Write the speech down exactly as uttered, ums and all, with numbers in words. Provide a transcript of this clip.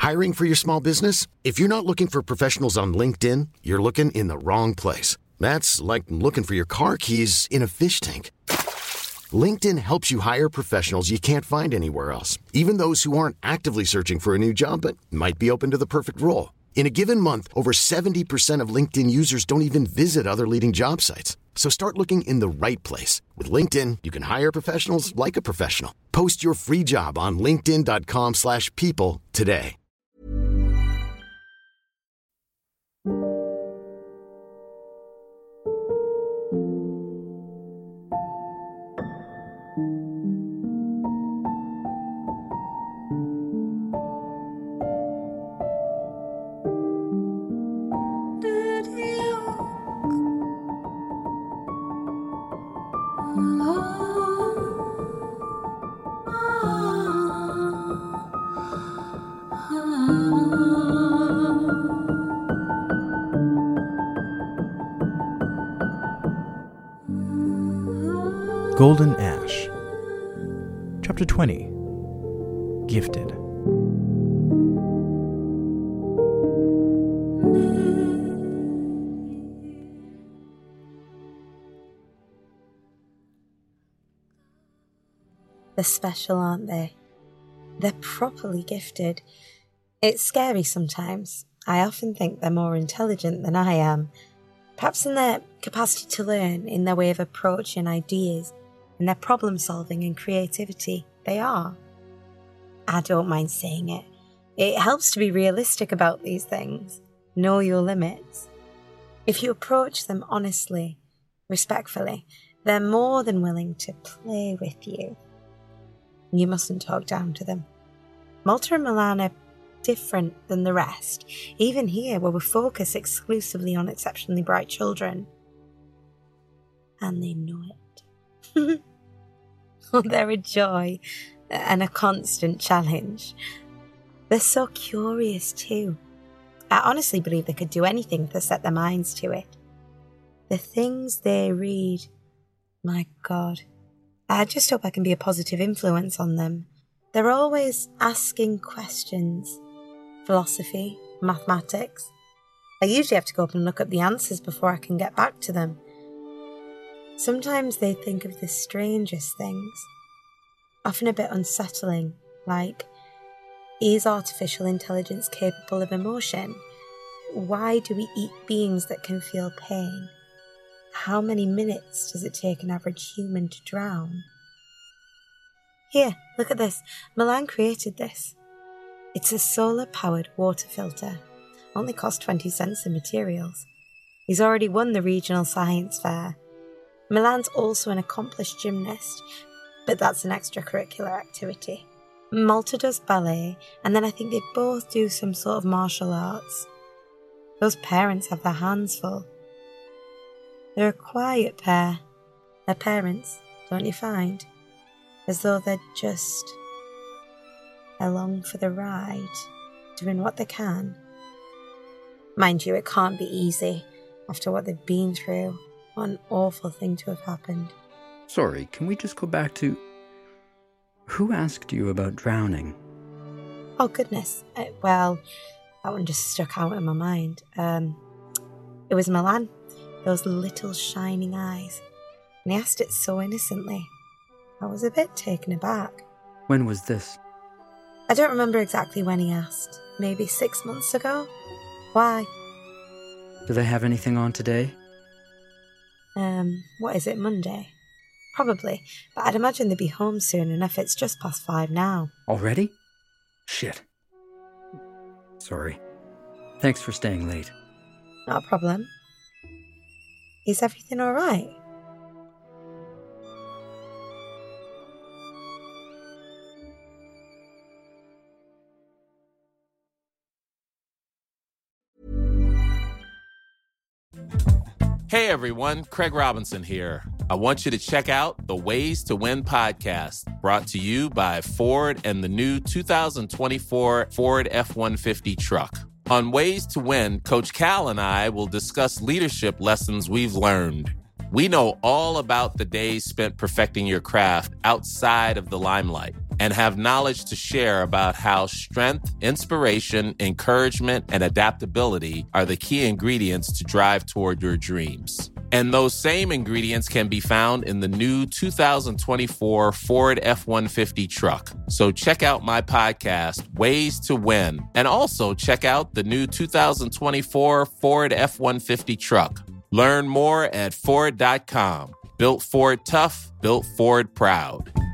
Hiring for your small business? If you're not looking for professionals on LinkedIn, you're looking in the wrong place. That's like looking for your car keys in a fish tank. LinkedIn helps you hire professionals you can't find anywhere else, even those who aren't actively searching for a new job but might be open to the perfect role. In a given month, over seventy percent of LinkedIn users don't even visit other leading job sites. So start looking in the right place. With LinkedIn, you can hire professionals like a professional. Post your free job on linkedin.com slash people today. Golden Ash. Chapter twenty. Gifted. They're special, aren't they? They're properly gifted. It's scary sometimes. I often think they're more intelligent than I am. Perhaps in their capacity to learn, in their way of approaching ideas, in their problem solving and creativity. They are. I don't mind saying it. It helps to be realistic about these things. Know your limits. If you approach them honestly, respectfully, they're more than willing to play with you. You mustn't talk down to them. Malta and Milan are different than the rest, even here where we focus exclusively on exceptionally bright children. And they know it. Oh, they're a joy and a constant challenge. They're so curious too. I honestly believe they could do anything to set their minds to it. The things they read, my God. I just hope I can be a positive influence on them. They're always asking questions. Philosophy, mathematics. I usually have to go up and look up the answers before I can get back to them. Sometimes they think of the strangest things, often a bit unsettling, like, is artificial intelligence capable of emotion? Why do we eat beings that can feel pain? How many minutes does it take an average human to drown? Here, look at this. Milan created this. It's a solar-powered water filter. Only cost twenty cents in materials. He's already won the regional science fair. Milan's also an accomplished gymnast, but that's an extracurricular activity. Malta does ballet, and then I think they both do some sort of martial arts. Those parents have their hands full. They're a quiet pair. Their parents, don't you find? As though they're just along for the ride, doing what they can. Mind you, it can't be easy after what they've been through. What an awful thing to have happened. Sorry, can we just go back to... Who asked you about drowning? Oh, goodness. Uh, well, that one just stuck out in my mind. Um, it was Milan. Those little shining eyes. And he asked it so innocently. I was a bit taken aback. When was this? I don't remember exactly when he asked. Maybe six months ago? Why? Do they have anything on today? Um, what is it, Monday? Probably, but I'd imagine they'd be home soon enough. It's just past five now. Already? Shit. Sorry. Thanks for staying late. Not a problem. Is everything all right? Hey everyone, Craig Robinson here. I want you to check out the Ways to Win podcast, brought to you by Ford and the new two thousand twenty-four Ford F one fifty truck. On Ways to Win, Coach Cal and I will discuss leadership lessons we've learned. We know all about the days spent perfecting your craft outside of the limelight. and have knowledge to share about how strength, inspiration, encouragement, and adaptability are the key ingredients to drive toward your dreams. And those same ingredients can be found in the new two thousand twenty-four Ford F one fifty truck. So check out my podcast, Ways to Win, and also check out the new two thousand twenty-four Ford F one fifty truck. Learn more at Ford dot com. Built Ford tough, built Ford proud.